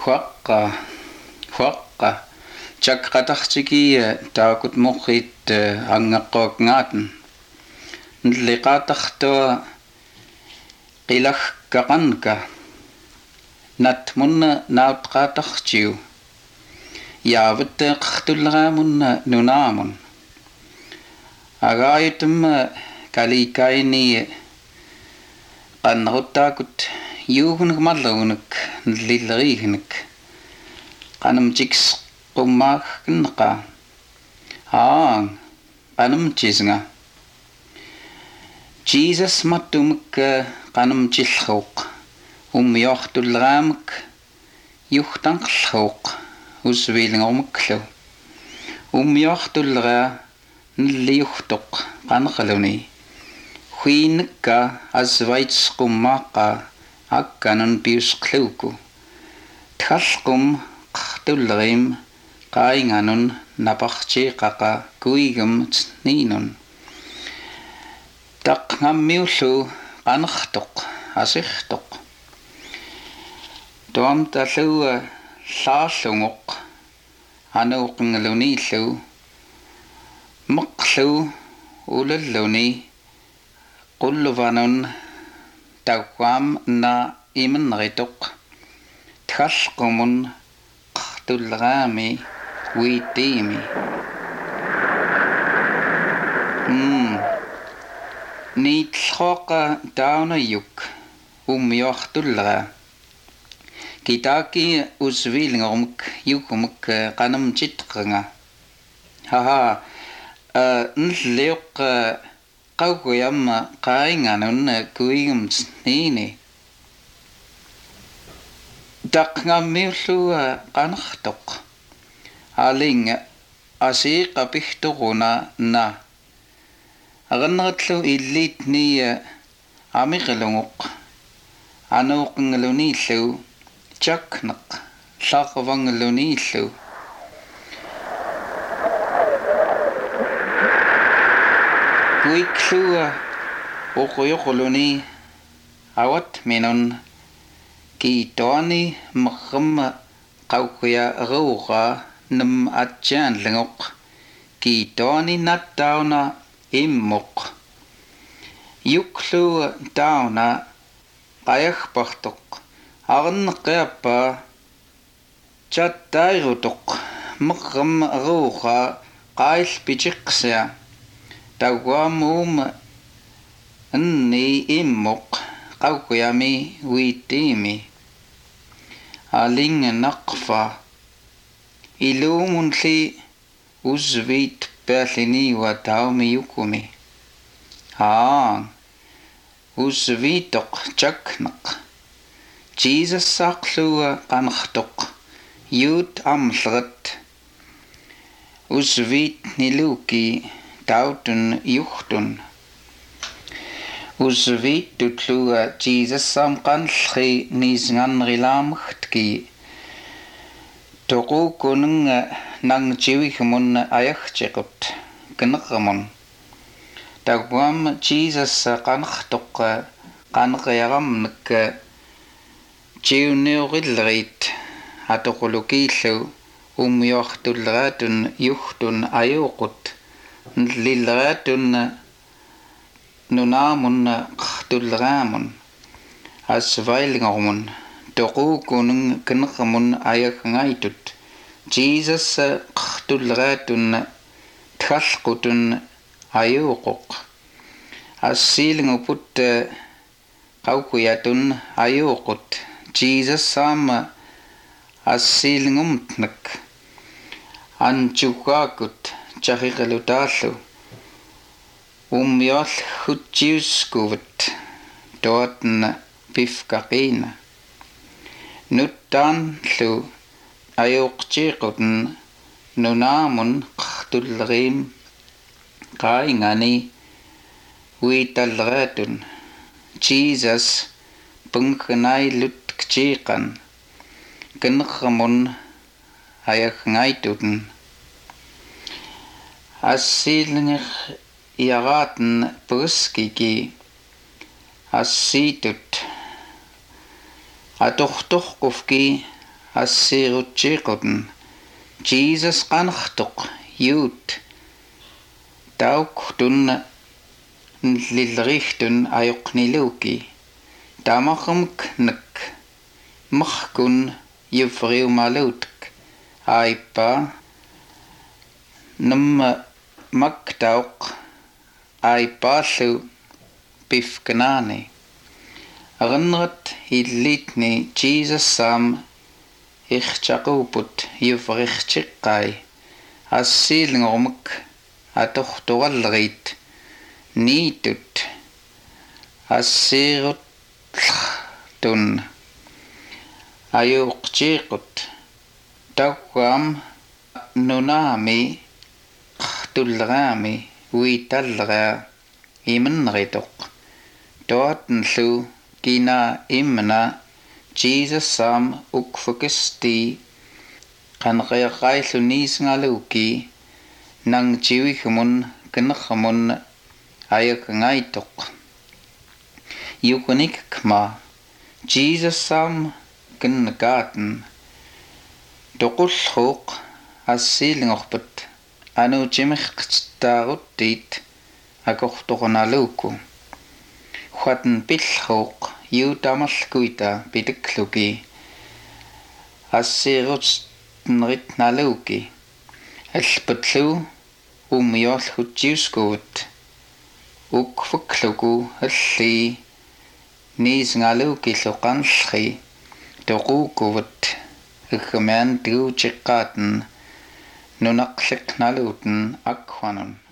huaqqa chakqatartiki taakut muqit angaqqoqngaaten nliqaatartua qilagkaqanka natmunna nautqaatartiu yaavutteeqartulleraamunna nunaamun agaayitum kalikaini qanneruttaakut yuugunik mallugunik nlilleriignik qanamtiks qummaagkinneqa qanamtisnga Jesus mattumik qanamtillruuq ummiortulleraamak yuhtanqerruuq usviilingormuklu ummiortulleraa nilliuhtoq qanerluni huinikka asvaitsqummaaqqa akkanun piusqluuku tallqum qartullerim qainganun napartiiqaqa kuigum tniinun taqngammiullu qanertoq asirtoq tuam tallu laallungoq anuuqingaluniillu meqlu ulalluni qulluvanun tawam na imenritoq tallqumun qartulleraami wiitiimi niitllroqa taunayuk ummiortullera kitaaki usviilingormuk yukumuk qanamtitqenga haha nlliuq qawguyamma qainganun kuigumtniini taqngammiullu qanertoq aling asiiqapihtoruna na aganneratlu illiitni amiqilungoq anuuqingaluniillu chakneq larvangaluniillu kuiklu uquyuquluni awat minun kiitoani merrem qawkuya eruuqa nam atjaanlingoq kiitoani nattauna immoq yuklu tauna qayagpartoq arneqiappa chattairutoq merrem eruuqa qaillpitiqsia tawamum nni immoq qawkuyami wiitiimi aling naqfa ilumunli usviit peallini wa taumi yukumi usviitoq chakneq Jesus saqlu qanertoq yuut amlleret usviit niluki tautun yuhtun usviit tutlu Jesus samqanllri niisnganrilaamagtki toqukunung nangchiwigmun ayagchiqut knermun tawam Jesus qanertoq qaneqiaramnek chiuniurillerit atoqulukiillu ummiortulleraatun yuhtun ayuuqut nlilleratun nunaamun qartulleraamun asvailingormun toqukunung knermun ayagngaitut Jesus qartulleraatun tallqutun ayuuquq assiilinguput qawkuyatun ayuuqut Jesus saama assiilingumtnek anchugaakut chaqiqalutaallu ummiol hutsiuskuvat toatn pifkaqina nuttaanlu ayuqchiiqutn nunaamun qartullerim qaingani uitalleraatun Jesus pungnailutkchiiqan knermun ayagngaitutn assiilnger iaraatn purskiki assiitut atortorqufki ассиирутсииқутэн Jesus qanartuq youth tauk tunna lillerihtun ajoqniluki tamarrumk nak markun yuvriumaluutk aippa numma maktauq aipaallu pifkanaani aranrat illitni Jesus sam irchaquput yuvrirchiqqai assiilngormak atortorallerit niitut assiirutltun ajuuqtiiqut tauam nunaami qtulleraami uitallera imenritoq toatnlu kina imna Jesus sam ukfukisti qanqeqaillu niisngaluki nang jiwikmun kinermun ayakngaitoq yukunikma Jesus sam kinngaten toqullruq assiilngorput anu jimiqtaaruttiit akortornaluku huatn pillruq yuutamalkuita pitikluki assiirutnritnaluki alpatlu umiorlhutiuskuut ukfukluku alli niisngaluki luqanllri toquukuvut igmean tiuchiqqaaten nunaqliqnaluuten akwanun